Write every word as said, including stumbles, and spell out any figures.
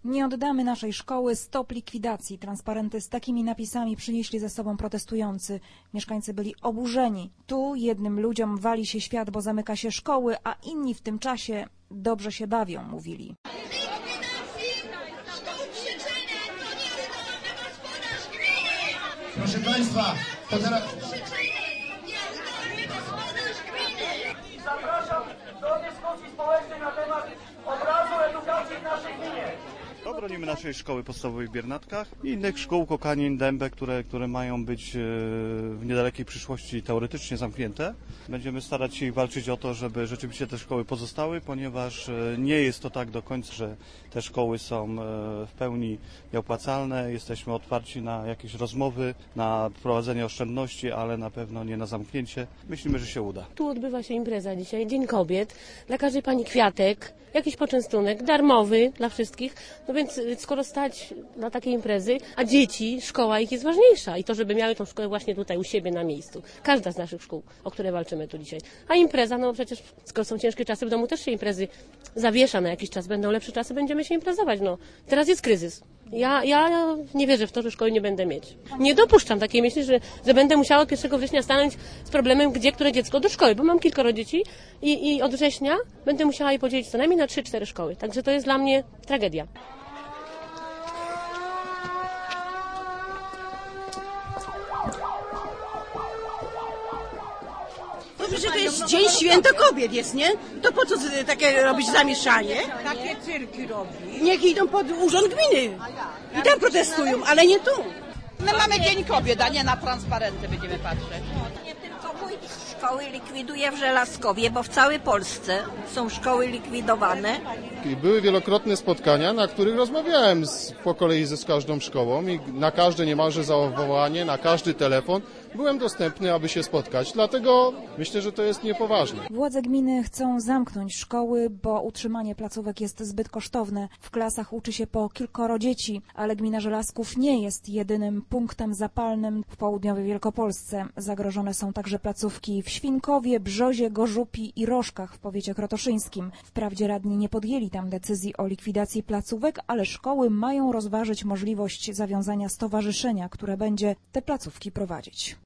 Nie oddamy naszej szkoły, stop likwidacji. Transparenty z takimi napisami przynieśli ze sobą protestujący. Mieszkańcy byli oburzeni. Tu jednym ludziom wali się świat, bo zamyka się szkoły, a inni w tym czasie dobrze się bawią, mówili. Proszę Państwa, to teraz... Zapraszam do dyskusji społecznej na temat obrazu edukacji w naszej gminie. Bronimy naszej szkoły podstawowej w Biernatkach i innych szkół Kokanin, Dębę, które, które mają być w niedalekiej przyszłości teoretycznie zamknięte. Będziemy starać się walczyć o to, żeby rzeczywiście te szkoły pozostały, ponieważ nie jest to tak do końca, że te szkoły są w pełni nieopłacalne. Jesteśmy otwarci na jakieś rozmowy, na prowadzenie oszczędności, ale na pewno nie na zamknięcie. Myślimy, że się uda. Tu odbywa się impreza dzisiaj, Dzień Kobiet. Dla każdej pani kwiatek, jakiś poczęstunek, darmowy dla wszystkich. No więc skoro stać na takiej imprezy, a dzieci, szkoła ich jest ważniejsza i to, żeby miały tą szkołę właśnie tutaj u siebie na miejscu. Każda z naszych szkół, o które walczymy tu dzisiaj. A impreza, no przecież skoro są ciężkie czasy, w domu też się imprezy zawiesza na jakiś czas. Będą lepsze czasy, będziemy się imprezować. No, teraz jest kryzys. Ja, ja nie wierzę w to, że szkoły nie będę mieć. Nie dopuszczam takiej myśli, że, że będę musiała od pierwszego września stanąć z problemem, gdzie które dziecko do szkoły, bo mam kilkoro dzieci i, i od września będę musiała je podzielić co najmniej na trzy cztery szkoły. Także to jest dla mnie tragedia. Że to jest Dzień Święta Kobiet jest, nie? To po co takie robić zamieszanie? Takie cyrki robi. Niech idą pod urząd gminy i tam protestują, ale nie tu. No mamy Dzień Kobiet, a nie na transparenty będziemy patrzeć. Nie tylko wójt szkoły likwiduje w Żelazkowie, bo w całej Polsce są szkoły likwidowane. Były wielokrotne spotkania, na których rozmawiałem z, po kolei ze z każdą szkołą i na każde niemalże zawołanie, na każdy telefon byłem dostępny, aby się spotkać. Dlatego myślę, że to jest niepoważne. Władze gminy chcą zamknąć szkoły, bo utrzymanie placówek jest zbyt kosztowne. W klasach uczy się po kilkoro dzieci, ale gmina Żelazków nie jest jedynym punktem zapalnym w południowej Wielkopolsce. Zagrożone są także placówki w Świnkowie, Brzozie, Gorzupi i Rożkach w powiecie krotoszyńskim. Wprawdzie radni nie podjęli tam decyzji o likwidacji placówek, ale szkoły mają rozważyć możliwość zawiązania stowarzyszenia, które będzie te placówki prowadzić.